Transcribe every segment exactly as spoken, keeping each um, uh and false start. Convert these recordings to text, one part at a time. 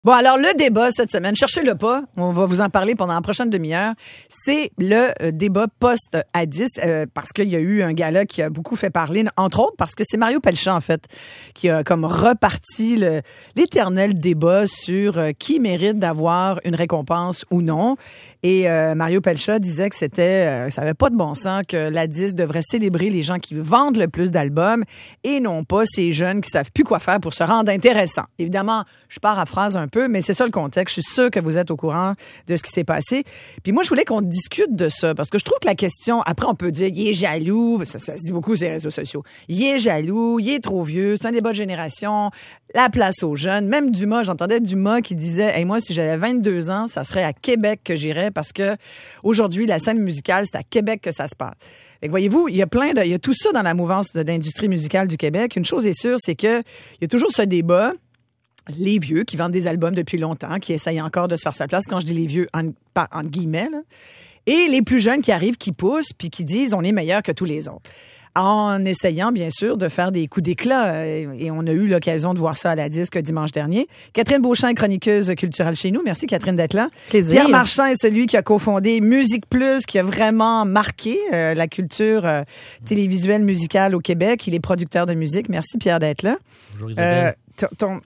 Bon, alors le débat cette semaine, cherchez-le pas, on va vous en parler pendant la prochaine demi-heure, c'est le euh, débat post-A dix, euh, parce qu'il y a eu un gala qui a beaucoup fait parler, entre autres parce que c'est Mario Pelchat, en fait, qui a comme reparti le, l'éternel débat sur euh, qui mérite d'avoir une récompense ou non. Et euh, Mario Pelchat disait que c'était, euh, ça avait pas de bon sens, que l'A dix devrait célébrer les gens qui vendent le plus d'albums et non pas ces jeunes qui savent plus quoi faire pour se rendre intéressants. Évidemment, je paraphrase un peu, mais c'est ça le contexte. Je suis sûre que vous êtes au courant de ce qui s'est passé. Puis moi, je voulais qu'on discute de ça, parce que je trouve que la question, après, on peut dire, il est jaloux, ça, ça se dit beaucoup sur les réseaux sociaux. Il est jaloux, il est trop vieux, c'est un débat de génération, la place aux jeunes. Même Dumas, j'entendais Dumas qui disait, hey, moi, si j'avais vingt-deux ans, ça serait à Québec que j'irais, parce que aujourd'hui, la scène musicale, c'est à Québec que ça se passe. Fait que voyez-vous, il y a plein de, il y a tout ça dans la mouvance de l'industrie musicale du Québec. Une chose est sûre, c'est que il y a toujours ce débat. Les vieux qui vendent des albums depuis longtemps, qui essayent encore de se faire sa place, quand je dis les vieux, en, entre guillemets, là. Et les plus jeunes qui arrivent, qui poussent, puis qui disent on est meilleur que tous les autres. En essayant, bien sûr, de faire des coups d'éclat. Et on a eu l'occasion de voir ça à la disque dimanche dernier. Catherine Beauchamp est chroniqueuse culturelle chez nous. Merci, Catherine, d'être là. Plaisir. Pierre Marchand est celui qui a cofondé Musique Plus, qui a vraiment marqué euh, la culture euh, télévisuelle musicale au Québec. Il est producteur de musique. Merci, Pierre, d'être là. Bonjour, Isabelle. Euh, t- ton...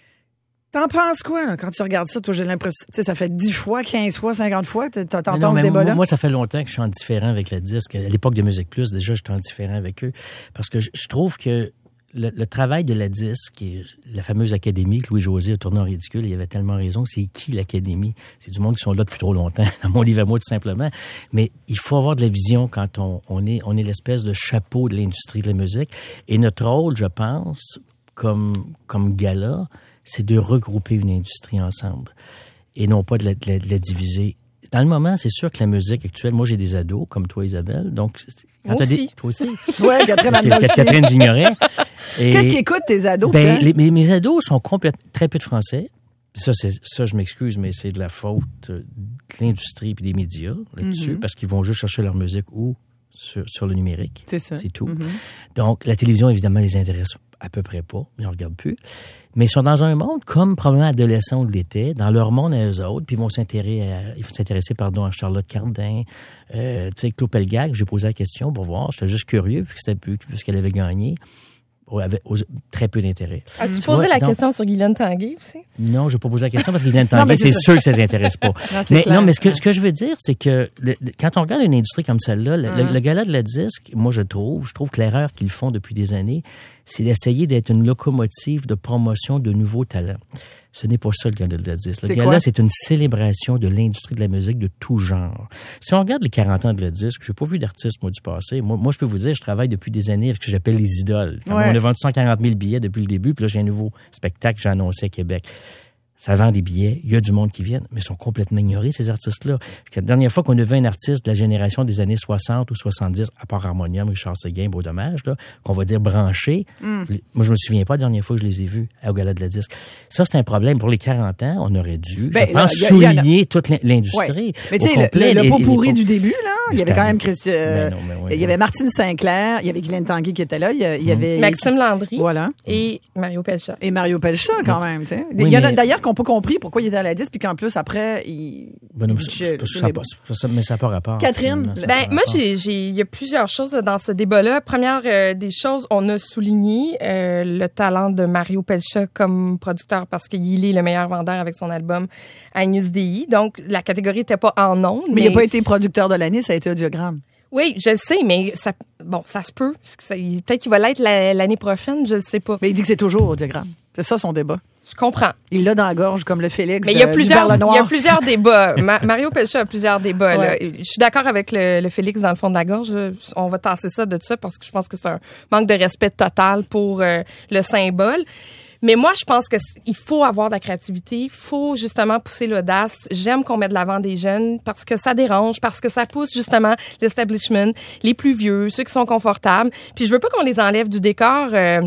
T'en penses quoi hein, quand tu regardes ça? Toi, j'ai l'impression, tu sais, ça fait dix fois, quinze fois, cinquante fois, t'entends non, ce débat-là? Moi, moi, ça fait longtemps que je suis en différent avec la disque. À l'époque de Musique Plus, déjà, j'étais en différent avec eux. Parce que je, je trouve que le, le travail de la disque, qui est la fameuse académie que Louis-José a tourné en ridicule, il avait tellement raison. C'est qui l'académie? C'est du monde qui sont là depuis trop longtemps, dans mon livre à moi, tout simplement. Mais il faut avoir de la vision quand on, on est, on est l'espèce de chapeau de l'industrie de la musique. Et notre rôle, je pense, comme, comme gala, c'est de regrouper une industrie ensemble et non pas de la, de la, de la diviser. Dans le moment, c'est sûr que la musique actuelle, moi j'ai des ados comme toi Isabelle, donc quand moi t'as aussi. des, toi aussi. Ouais, Catherine Amna aussi. Catherine j'ignorais. Et, qu'est-ce qu'ils écoutent tes ados? Ben, les, mes, mes ados sont complètement très peu de français. Ça, c'est, ça, je m'excuse, mais c'est de la faute de l'industrie et des médias là-dessus, mm-hmm. parce qu'ils vont juste chercher leur musique ou sur, sur le numérique. C'est ça. C'est tout. Mm-hmm. Donc, la télévision, évidemment, les intéresse à peu près pas, mais on regarde plus. Mais ils sont dans un monde comme probablement adolescents de l'été, dans leur monde à eux autres, puis ils vont s'intéresser, à, ils vont s'intéresser pardon, à Charlotte Cardin, euh, tu sais, Claude Pelgag. J'ai posé la question pour voir. J'étais juste curieux, puisque c'était plus, puisqu'elle avait gagné. Avec très peu d'intérêt. As-tu tu posé vois, la donc, question sur Guylaine Tanguay aussi? Non, je n'ai pas posé la question parce que Guylaine Tanguay, c'est, c'est sûr que ça ne les intéresse pas. Non, mais clair, non, mais ce que, ce que je veux dire, c'est que le, le, quand on regarde une industrie comme celle-là, le, mm. le, le gala de la disque, moi je trouve, je trouve que l'erreur qu'ils font depuis des années, c'est d'essayer d'être une locomotive de promotion de nouveaux talents. Ce n'est pas ça le gala de la disque. Le gala, c'est une célébration de l'industrie de la musique de tout genre. Si on regarde les quarante ans de la disque, je n'ai pas vu d'artiste, moi, du passé. Moi, moi, je peux vous dire, je travaille depuis des années avec ce que j'appelle les idoles. Ouais. On a vendu cent quarante mille billets depuis le début, puis là, j'ai un nouveau spectacle que j'ai annoncé à Québec. Ça vend des billets, il y a du monde qui vient, mais ils sont complètement ignorés, ces artistes-là. La dernière fois qu'on a vu un artiste de la génération des années soixante ou soixante-dix, à part Harmonium, Richard Séguin, Beau Dommage, là, qu'on va dire branché, mm. moi, je me souviens pas la dernière fois que je les ai vus au Gala de la disque. Ça, c'est un problème. Pour les quarante ans, on aurait dû, ben, je pense, là, y a, souligner y a... toute l'industrie. Ouais. Mais tu sais, le, le pot pourri du début, là, il y avait quand même Christi... euh, ben non, ben ouais, il y avait Martine Sinclair, il y avait Guylaine Tanguay qui était là, il y avait... Maxime Landry. Voilà. Et Mario Pelchat. Et Mario Pelchat, quand même, tu sais. Oui, il y en a mais... d'ailleurs qui n'ont pas compris pourquoi il était à la disque, puis qu'en plus, après, il... Ben non, mais, c'est, c'est, c'est, pas, c'est, mais ça n'a pas rapport. Catherine? Ben, ben moi, j'ai, j'ai, il y a plusieurs choses dans ce débat-là. Première euh, des choses, on a souligné euh, le talent de Mario Pelchat comme producteur parce qu'il est le meilleur vendeur avec son album Agnus Dei. Donc, la catégorie n'était pas en ondes. Mais, mais il n'a pas été producteur de l'année, ça a été Audiogramme. Oui, je le sais, mais ça, bon, ça se peut. Ça, peut-être qu'il va l'être la, l'année prochaine, je ne sais pas. Mais il dit que c'est toujours Audiogramme. C'est ça son débat. Je comprends. Il l'a dans la gorge comme le Félix. Mais il y a plusieurs, il y a plusieurs débats. Ma, Mario Pelchat a plusieurs débats. Ouais. Là. Je suis d'accord avec le, le Félix dans le fond de la gorge. On va tasser ça de ça parce que je pense que c'est un manque de respect total pour euh, le symbole. Mais moi, je pense qu'il faut avoir de la créativité, il faut justement pousser l'audace. J'aime qu'on mette de l'avant des jeunes parce que ça dérange, parce que ça pousse justement l'establishment, les plus vieux, ceux qui sont confortables. Puis je veux pas qu'on les enlève du décor. Euh,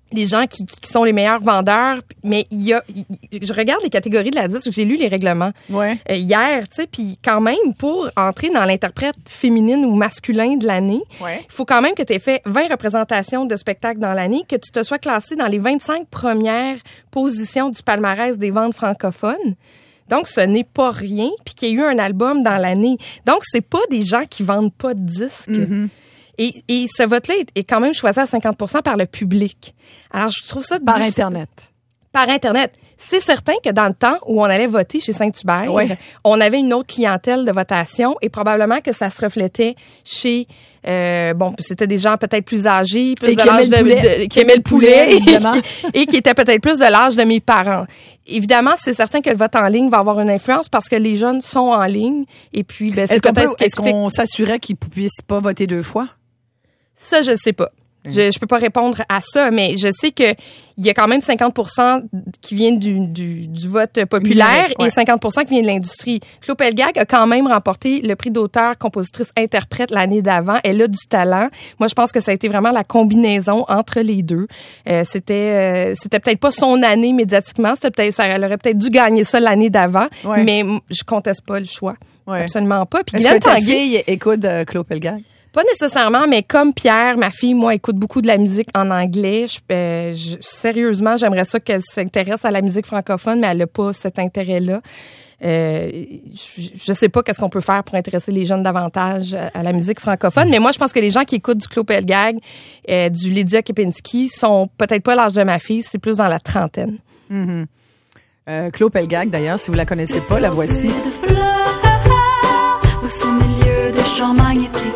les gens qui, qui sont les meilleurs vendeurs, mais il y a, il, je regarde les catégories de la disque, j'ai lu les règlements ouais. euh, hier, tu sais, puis quand même, pour entrer dans l'interprète féminine ou masculin de l'année, il ouais. faut quand même que tu aies fait vingt représentations de spectacles dans l'année, que tu te sois classé dans les vingt-cinq premières positions du palmarès des ventes francophones. Donc, ce n'est pas rien, puis qu'il y ait eu un album dans l'année. Donc, c'est pas des gens qui vendent pas de disques. Mm-hmm. Et, et ce vote-là est, est quand même choisi à cinquante pour cent par le public. Alors, je trouve ça Par difficile. Internet. Par Internet. C'est certain que dans le temps où on allait voter chez Saint-Hubert, ouais. on avait une autre clientèle de votation et probablement que ça se reflétait chez, euh, bon, c'était des gens peut-être plus âgés, plus et de qui l'âge de, poulet, de, qui aimaient le poulet, évidemment. et qui étaient peut-être plus de l'âge de mes parents. Évidemment, c'est certain que le vote en ligne va avoir une influence parce que les jeunes sont en ligne et puis, ben, c'est est-ce qu'on, peut-être peut, ce qui est-ce explique... qu'on s'assurait qu'ils ne puissent pas voter deux fois? Ça, je ne sais pas. Je, je peux pas répondre à ça, mais je sais que il y a quand même cinquante pour cent qui viennent du, du, du vote populaire Numérique, ouais. et cinquante pour cent qui viennent de l'industrie. Claude Pelgag a quand même remporté le prix d'auteur, compositrice, interprète l'année d'avant. Elle a du talent. Moi, je pense que ça a été vraiment la combinaison entre les deux. Euh, c'était, euh, c'était peut-être pas son année médiatiquement. C'était peut-être, ça, elle aurait peut-être dû gagner ça l'année d'avant, ouais. mais je conteste pas le choix. Ouais. Absolument pas. Puis Est-ce Guylaine que ta Tanguay, fille écoute euh, Claude Pelgag? pas nécessairement, mais comme Pierre, ma fille, moi, écoute beaucoup de la musique en anglais. Je, euh, je, sérieusement, j'aimerais ça qu'elle s'intéresse à la musique francophone, mais elle n'a pas cet intérêt-là. Euh, je, je sais pas qu'est-ce qu'on peut faire pour intéresser les jeunes davantage à, à la musique francophone, mais moi, je pense que les gens qui écoutent du Claude Pelgag, euh, du Lydia Kepinski, sont peut-être pas l'âge de ma fille, c'est plus dans la trentaine. Mm-hmm. Euh, Claude Pelgag, d'ailleurs, si vous la connaissez pas, la voici. De fleurs, au son milieu des champs magnétiques.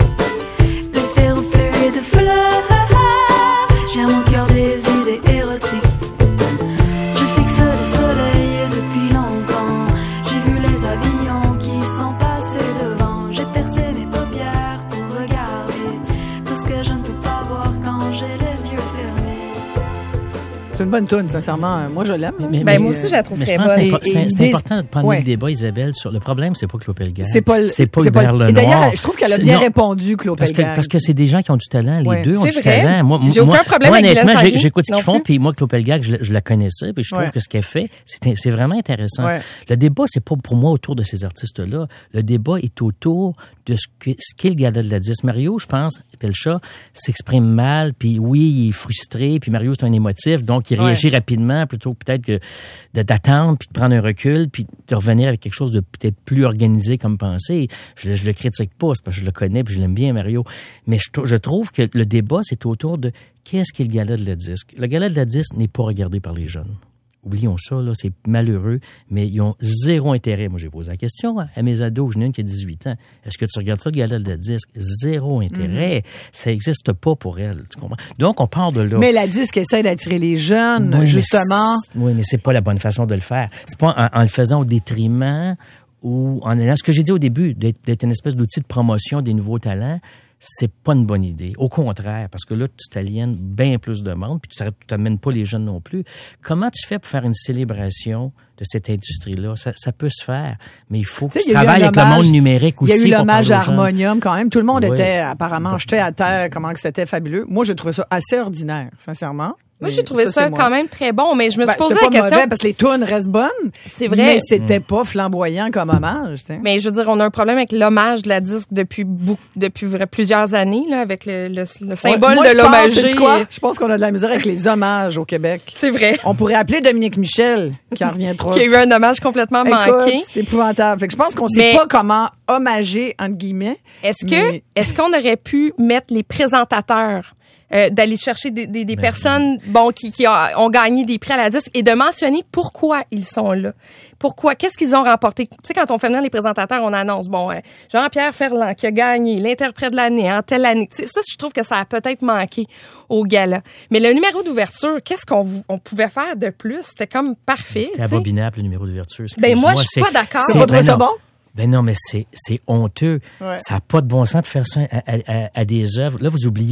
J'ai mon cœur des idées érotiques. Je fixe le soleil depuis longtemps. J'ai vu les avions qui sont passés devant. J'ai percé mes paupières pour regarder tout ce que je ne peux pas voir quand j'ai les yeux fermés. C'est une bonne toune, sincèrement. Moi, je l'aime. Mais, mais, ben, mais, moi aussi, je la trouve mais très je pense bonne. que c'est, Et- c'est, et c'est des- important de prendre ouais. le débat, Isabelle, sur le problème, c'est pas Claude Pelgag. C'est pas, le- c'est pas c'est Hubert pas, Lenoir. et d'ailleurs, je trouve qu'elle a bien Non, répondu, Claude Parce que, Pelgag. parce que c'est des gens qui ont du talent. Les Ouais. deux ont C'est du vrai. talent. Moi, J'ai moi, aucun problème moi, avec Guylaine honnêtement, j'ai- Tanguay j'écoute ce qu'ils non font, plus. puis moi, Claude Pelgag, je, je la connaissais, puis je trouve Ouais. que ce qu'elle fait, c'est, c'est vraiment intéressant. Ouais. Le débat, c'est pas pour moi autour de ces artistes-là. Le débat est autour de ce, que, ce qu'est le gala de la disque. Mario, je pense, Pelcha, s'exprime mal, puis oui, il est frustré, puis Mario, c'est un émotif, donc il Ouais. réagit rapidement plutôt que peut-être que de, d'attendre, puis de prendre un recul, puis de revenir avec quelque chose de peut-être plus organisé comme pensée. Je, je le critique pas, c'est parce que je le connais, puis je l'aime bien, Mario. Mais je, je trouve que le débat, c'est autour de qu'est-ce qu'est le gala de la disque. Le gala de la disque n'est pas regardé par les jeunes. Oublions ça, là, c'est malheureux, mais ils ont zéro intérêt. Moi, j'ai posé la question à mes ados, j'en ai une qui a dix-huit ans. Est-ce que tu regardes ça, le gala de la disque? Zéro intérêt. Mm-hmm. Ça n'existe pas pour elle, tu comprends? Donc, on part de là. Mais la disque essaie d'attirer les jeunes, Oui, justement. Mais oui, mais c'est pas la bonne façon de le faire. C'est pas en, en le faisant au détriment ou en allant, ce que j'ai dit au début, d'être, d'être une espèce d'outil de promotion des nouveaux talents. C'est pas une bonne idée. Au contraire, parce que là, tu t'aliènes bien plus de monde, puis tu t'amènes pas les jeunes non plus. Comment tu fais pour faire une célébration de cette industrie-là? Ça, ça peut se faire, mais il faut que tu travailles avec le monde numérique aussi. Il y a eu l'hommage à pour parler aux jeunes. Harmonium quand même. Tout le monde Oui. était apparemment jeté à terre, comment que c'était fabuleux. Moi, j'ai trouvé ça assez ordinaire, sincèrement. Moi, Mais j'ai trouvé ça, c'est moi. quand même très bon, mais je me suis Ben, posé c'était la pas question. mauvais parce que les tunes restent bonnes. C'est vrai. Mais c'était pas flamboyant comme hommage, tu sais. Mais je veux dire, on a un problème avec l'hommage de la disque depuis beaucoup, depuis vrai- plusieurs années, là, avec le, le, le symbole Ouais, moi, de je pense, l'hommagé. sais-tu quoi? Je pense qu'on a de la misère avec les hommages au Québec. C'est vrai. On pourrait appeler Dominique Michel, qui en revient trop. Qu'il y a eu un hommage complètement manqué. Écoute, c'est épouvantable. Fait que je pense qu'on sait Mais- pas comment hommager, entre guillemets. Est-ce que, Mais- est-ce qu'on aurait pu mettre les présentateurs, euh, d'aller chercher des, des, des Ben, personnes, bon, qui, qui a- ont gagné des prix à la disque et de mentionner pourquoi ils sont là? Pourquoi? Qu'est-ce qu'ils ont remporté? Tu sais, quand on fait venir les présentateurs, on annonce, bon, euh, Jean-Pierre Ferland qui a gagné l'interprète de l'année en telle année. Tu sais, ça, je trouve que ça a peut-être manqué au gala. Mais le numéro d'ouverture, qu'est-ce qu'on vou- on pouvait faire de plus? C'était comme parfait. C'était tu sais. abominable, le numéro d'ouverture. Ben, moi, Excuse-moi, je suis c'est- pas d'accord. T'as c'est- pas trouvé ben ça non. bon? Ben non, mais c'est, c'est honteux. Ouais. Ça n'a pas de bon sens de faire ça à, à, à des œuvres. Là, vous oubliez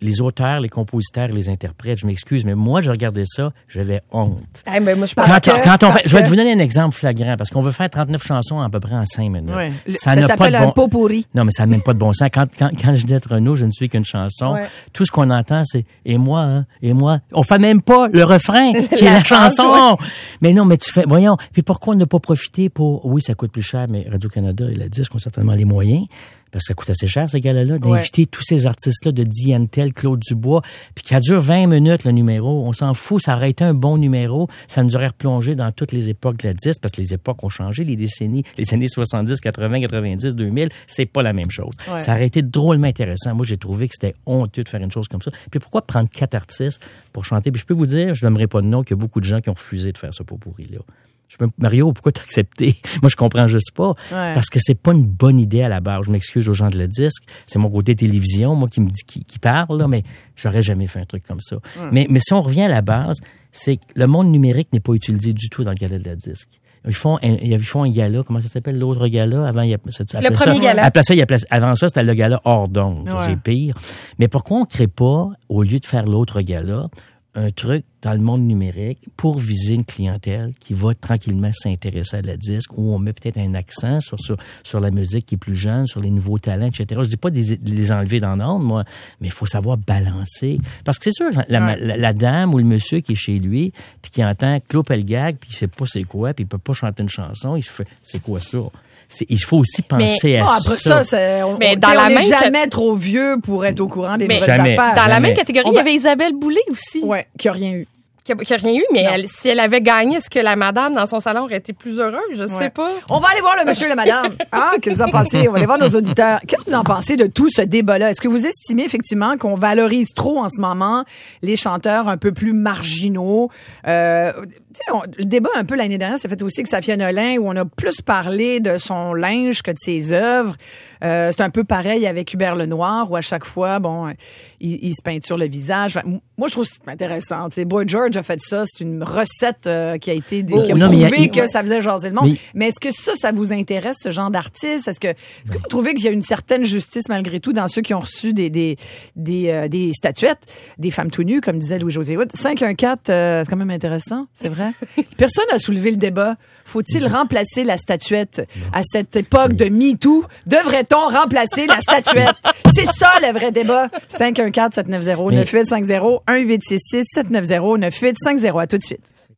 les auteurs, les compositeurs, les interprètes, je m'excuse, mais moi, je regardais ça, j'avais honte. Hey, ben moi, je quand, que, quand on fait, que... je vais vous donner un exemple flagrant, parce qu'on veut faire trente-neuf chansons à peu près en cinq minutes. Ouais. Ça, ça n'a s'appelle pas de bon... un pot pourri. Non, mais ça n'a même pas de bon sens. Quand, quand, quand Ginette Renault, je ne suis qu'une chanson, ouais. tout ce qu'on entend, c'est « et moi, hein, et moi ». On fait même pas le refrain qui est la, la chanson. Ouais. Mais non, mais tu fais, voyons, puis pourquoi on n'a pas profité pour, oui, ça coûte plus cher, mais Radio-Canada et la disque ont certainement les moyens, parce que ça coûte assez cher, ces gars-là, d'inviter ouais. tous ces artistes-là de Diane Tell, Claude Dubois, puis qui a duré vingt minutes, le numéro. On s'en fout, ça aurait été un bon numéro. Ça nous aurait replongé dans toutes les époques de la disque, parce que les époques ont changé, les décennies, les années soixante-dix, quatre-vingts, quatre-vingt-dix, deux mille, c'est pas la même chose. Ouais. Ça aurait été drôlement intéressant. Moi, j'ai trouvé que c'était honteux de faire une chose comme ça. Puis pourquoi prendre quatre artistes pour chanter? Puis je peux vous dire, je n'aimerais pas de nom, qu'il y a beaucoup de gens qui ont refusé de faire ce pot pourri-là. Je me, Mario, pourquoi t'as accepté? Moi, je comprends juste pas. Ouais. Parce que c'est pas une bonne idée à la base. Je m'excuse aux gens de la disque. C'est mon côté télévision, moi, qui me dit, qui, qui parle, là, mais j'aurais jamais fait un truc comme ça. Ouais. Mais, mais si on revient à la base, c'est que le monde numérique n'est pas utilisé du tout dans le gala de la disque. Ils font un, ils font un gala, comment ça s'appelle, l'autre gala? Avant, il y a, ça, le premier ça, gala. Après ça, il y a, avant ça, c'était le gala hors d'onde. Ouais. C'est pire. Mais pourquoi on crée pas, au lieu de faire l'autre gala, un truc dans le monde numérique pour viser une clientèle qui va tranquillement s'intéresser à la disque, où on met peut-être un accent sur, sur, sur la musique qui est plus jeune, sur les nouveaux talents, et cetera. Je dis pas de les, de les enlever dans l'ordre, moi, mais il faut savoir balancer. Parce que c'est sûr, la, ouais. la, la dame ou le monsieur qui est chez lui, puis qui entend Claude Pelgag, puis il sait pas c'est quoi, puis il peut pas chanter une chanson, il fait « c'est quoi ça ?» C'est, il faut aussi penser mais, à oh, après ça. ça c'est, on, mais on, dans on la n'est même jamais trop vieux pour être au courant des mais nouvelles jamais, affaires. Dans jamais. la même catégorie, on il y va... avait Isabelle Boulay aussi. Oui, qui n'a rien eu. Qui a, qui a rien eu, mais elle, si elle avait gagné, est-ce que la madame dans son salon aurait été plus heureuse? Je ouais. sais pas. On va aller voir le monsieur et la madame. Ah, qu'est-ce que vous en pensez? On va aller voir nos auditeurs. Qu'est-ce que vous en pensez de tout ce débat-là? Est-ce que vous estimez effectivement qu'on valorise trop en ce moment les chanteurs un peu plus marginaux? Euh, on, le débat un peu l'année dernière, c'est fait aussi avec Safia Nolin, où on a plus parlé de son linge que de ses œuvres. Euh, c'est un peu pareil avec Hubert Lenoir, où à chaque fois, bon, il, il se peinture le visage. Moi, je trouve que c'est intéressant. T'sais, Boy George a fait ça. C'est une recette euh, qui a été oh, qui a non, prouvé a, il, que ouais. ça faisait jaser le monde. Mais, mais est-ce que ça, ça vous intéresse, ce genre d'artiste? Est-ce que, est-ce que vous trouvez qu'il y a une certaine justice malgré tout dans ceux qui ont reçu des des des, euh, des statuettes, des femmes tout nues, comme disait Louis-José Hood? cinq un quatre, euh, c'est quand même intéressant, c'est vrai. Personne n'a soulevé le débat. Faut-il remplacer la statuette à cette époque de MeToo? Devrait-on remplacer la statuette? C'est ça le vrai débat. cinq un quatre sept neuf zéro neuf huit cinq zéro un huit six six sept neuf zéro neuf huit cinq zéro. À tout de suite.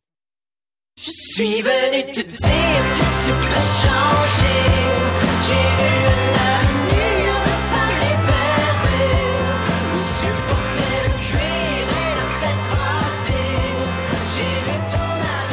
Je suis venu te dire que tu peux changer. J'ai eu l'avenir de femme libérée. Il supportait le cuir et la tête rasée. J'ai vu ton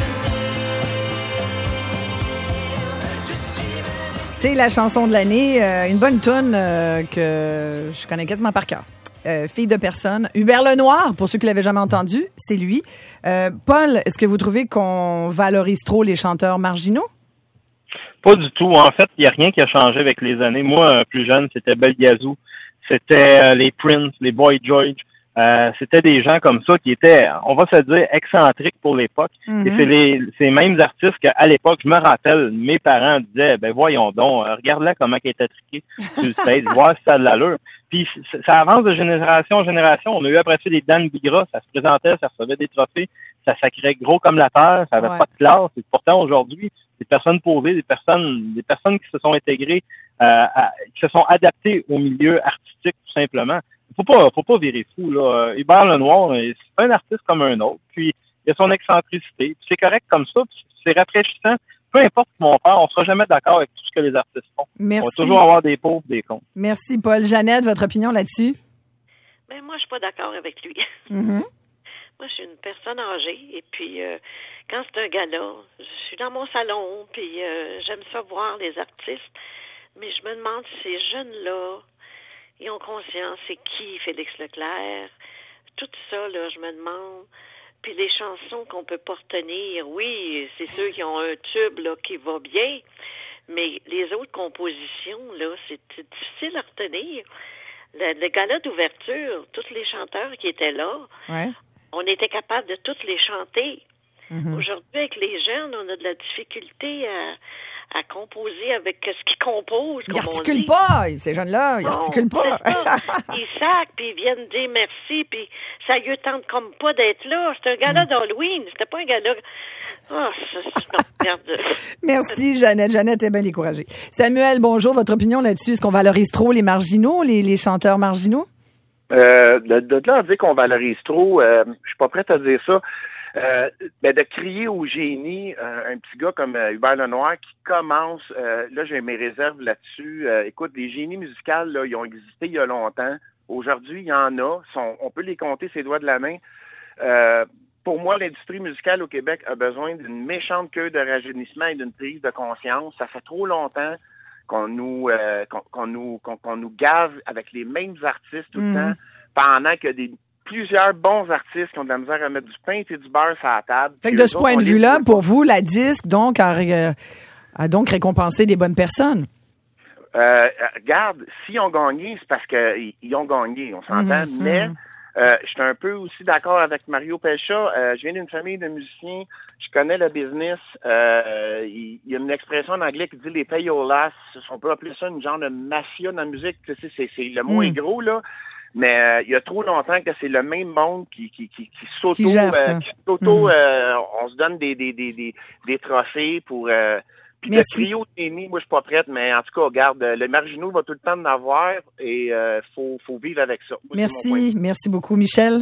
avenir. Je suis venu. C'est la chanson de l'année, euh, une bonne toune euh, que je connais quasiment par cœur. Euh, fille de personne. Hubert Lenoir, pour ceux qui l'avaient jamais entendu, c'est lui. Euh, Paul, est-ce que vous trouvez qu'on valorise trop les chanteurs marginaux? Pas du tout. En fait, il n'y a rien qui a changé avec les années. Moi, plus jeune, c'était Bel Gazou, c'était euh, les Prince, les Boy George. Euh, c'était des gens comme ça qui étaient, on va se dire, excentriques pour l'époque. Mm-hmm. Et c'est les ces mêmes artistes qu'à l'époque, je me rappelle, mes parents disaient, ben voyons donc, regarde-la comment elle était triquée sur le stage, voir si ça a de l'allure. Puis ça avance de génération en génération. On a eu après ça des Dan Bigra, ça se présentait, ça recevait des trophées, ça sacrait gros comme la terre, ça avait ouais. pas de classe. Et pourtant aujourd'hui, des personnes posées, des personnes, des personnes qui se sont intégrées, euh, à, qui se sont adaptées au milieu artistique tout simplement. Faut pas, faut pas virer fou, là. Hubert Lenoir, c'est un artiste comme un autre. Puis, il a son excentricité. Puis c'est correct comme ça. Puis c'est rafraîchissant. Peu importe ce qu'on fait, on sera jamais d'accord avec tout ce que les artistes font. Merci. On va toujours avoir des pauvres, des cons. Merci, Paul. Jeannette, votre opinion là-dessus? Ben, moi, je suis pas d'accord avec lui. Mm-hmm. Moi, je suis une personne âgée. Et puis, euh, quand c'est un gala, je suis dans mon salon. Puis, euh, j'aime ça voir les artistes. Mais je me demande si ces jeunes-là, ils ont conscience, c'est qui Félix Leclerc? Tout ça, là, je me demande. Puis les chansons qu'on peut pas retenir, oui, c'est ceux qui ont un tube, là, qui va bien. Mais les autres compositions, là, c'est difficile à retenir. Le, le gala d'ouverture, tous les chanteurs qui étaient là, ouais. on était capable de tous les chanter. Mm-hmm. Aujourd'hui, avec les jeunes, on a de la difficulté à, à composer avec ce qu'ils composent. Ils comme on articulent dit. pas, ces jeunes-là, ils Non, articulent pas. c'est ça. Ils sacent, puis ils viennent dire merci, puis ça lui tente comme pas d'être là. C'est un gala d'Halloween, c'était pas un gala... Ah, ça, c'est... Non, regarde. Merci, Jeannette. Jeannette est bien découragée. Samuel, bonjour. Votre opinion là-dessus? Est-ce qu'on valorise trop les marginaux, les, les chanteurs marginaux? Euh, de, de là à dire qu'on valorise trop, euh, je suis pas prête à dire ça. Euh, ben de crier au génie, euh, un petit gars comme euh, Hubert Lenoir qui commence, euh, là j'ai mes réserves là-dessus. Euh, écoute, les génies musicaux, là, ils ont existé il y a longtemps. Aujourd'hui, il y en a. Sont, on peut les compter ses doigts de la main. Euh, pour moi, l'industrie musicale au Québec a besoin d'une méchante queue de rajeunissement et d'une prise de conscience. Ça fait trop longtemps qu'on nous euh, qu'on, qu'on nous qu'on, qu'on nous gave avec les mêmes artistes tout le Mm. temps, pendant que des plusieurs bons artistes qui ont de la misère à mettre du pain et du beurre sur la table. Fait que Puis de eux ce autres, point on de les vue-là, trouve pour vous, la disque, donc, a, euh, a donc récompensé des bonnes personnes. Euh, regarde, s'ils ont gagné, c'est parce qu'ils ils ont gagné, on s'entend, Mhm, mais mhm. euh, je suis un peu aussi d'accord avec Mario Pelcha. Euh, je viens d'une famille de musiciens, je connais le business. Euh, il, il y a une expression en anglais qui dit les payolas, on peut appeler ça une genre de mafia dans la musique, tu sais, c'est, c'est le mot Mhm. est gros, là. Mais euh, il y a trop longtemps que c'est le même monde qui qui qui, qui s'auto Qui gère ça. euh, qui s'auto Mhm. euh, on se donne des des des des, des trophées pour euh, puis le Merci. trio de génie, moi je suis pas prête, mais en tout cas, regarde, le marginaux va tout le temps en avoir et euh, faut faut vivre avec ça. Moi, c'est mon point de Merci, vue. merci beaucoup. Michel,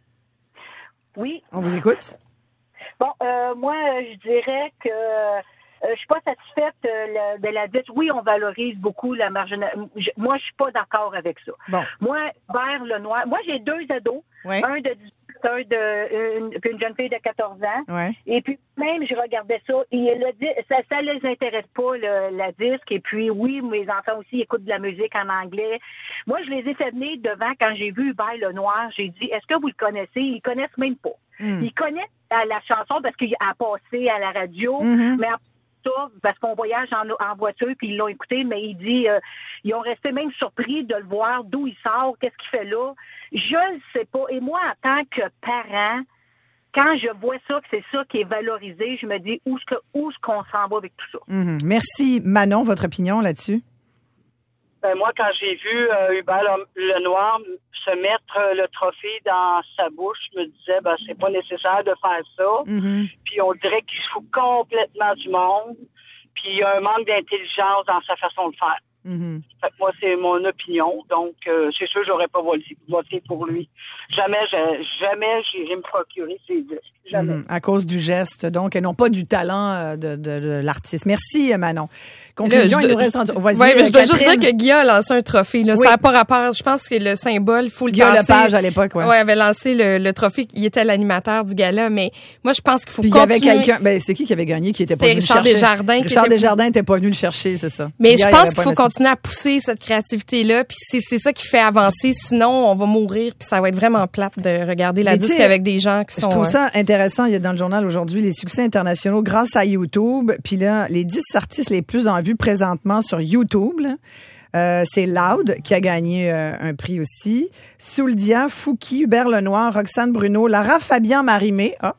Oui. on vous écoute. Bon, euh, moi, euh, je dirais que euh, je suis pas satisfaite euh, la- de la dette. Oui, on valorise beaucoup la marginalité. Moi, je suis pas d'accord avec ça. Bon. Moi, vers le noir. Moi, j'ai deux ados. Ouais. Un de dix-huit, un de une, puis une jeune fille de quatorze ans. Ouais. Et puis même, je regardais ça. Et le, di- ça, ça les intéresse pas le, la disque. Et puis oui, mes enfants aussi écoutent de la musique en anglais. Moi, je les ai fait venir devant quand j'ai vu Hubert Lenoir. J'ai dit, est-ce que vous le connaissez? Ils connaissent même pas. Mm. Ils connaissent euh, la chanson parce qu'il a passé à la radio, Mhm. mais après ça, parce qu'on voyage en, en voiture puis ils l'ont écouté, mais il dit euh, ils ont resté même surpris de le voir, d'où il sort, qu'est-ce qu'il fait là. Je ne sais pas. Et moi, en tant que parent, quand je vois ça, que c'est ça qui est valorisé, je me dis où est-ce que où est-ce qu'on s'en va avec tout ça. Mhm. Merci. Manon, votre opinion là-dessus? Ben, moi, quand j'ai vu euh, Hubert Le- Lenoir se mettre euh, le trophée dans sa bouche, je me disais, ben, c'est pas nécessaire de faire ça. Mhm. Puis on dirait qu'il se fout complètement du monde. Puis il y a un manque d'intelligence dans sa façon de faire. Mhm. Fait que moi, c'est mon opinion. Donc, euh, c'est sûr, j'aurais pas voté, voté pour lui. Jamais, je- jamais j'irai me procurer ses disques. Jamais. Mhm. À cause du geste, donc, et non pas du talent euh, de, de, de l'artiste. Merci, Manon. Conclusion, Là, je il nous dois- reste... trente- Vas-y, Ouais, mais je dois juste Catherine. dire que Guy a lancé un trophée. Là. Oui. Ça n'a pas rapport. Je pense que le symbole, il faut le Guillaume tasser. Lepage, à l'époque, ouais. Ouais, avait lancé le, le trophée. Il était l'animateur du gala, mais moi, je pense qu'il faut Puis il y avait continuer. quelqu'un... Ben, c'est qui qui avait gagné qui était pas C'était venu le Richard chercher? Desjardins qui Richard était- Desjardins n'était pas venu le chercher, c'est ça. Mais Hier, je il pense avait qu'il pas faut aimé ça. continuer à pousser cette créativité-là, puis c'est, c'est ça qui fait avancer. Sinon, on va mourir, puis ça va être vraiment plate de regarder la Mais disque tu sais, avec des gens qui Je sont... trouve euh, ça intéressant. Il y a dans le journal aujourd'hui les succès internationaux grâce à YouTube. Puis là, les dix artistes les plus en vue présentement sur YouTube, là, euh, c'est Loud qui a gagné euh, un prix aussi. Souldia, Fouki, Hubert Lenoir, Roxane Bruno, Lara Fabian Marimé, ah,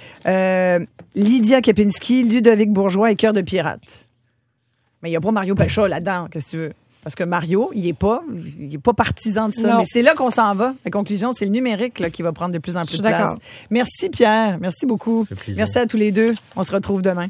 euh, Lydia Kepinski, Ludovic Bourgeois et Cœur de Pirate. Mais il n'y a pas Mario Pelcha là-dedans, qu'est-ce que tu veux? Parce que Mario, il est pas, il est pas partisan de ça. Non. Mais c'est là qu'on s'en va. La conclusion, c'est le numérique là, qui va prendre de plus en Je plus suis de place. d'accord. Merci Pierre. Merci beaucoup. Ça fait plaisir. Merci à tous les deux. On se retrouve demain.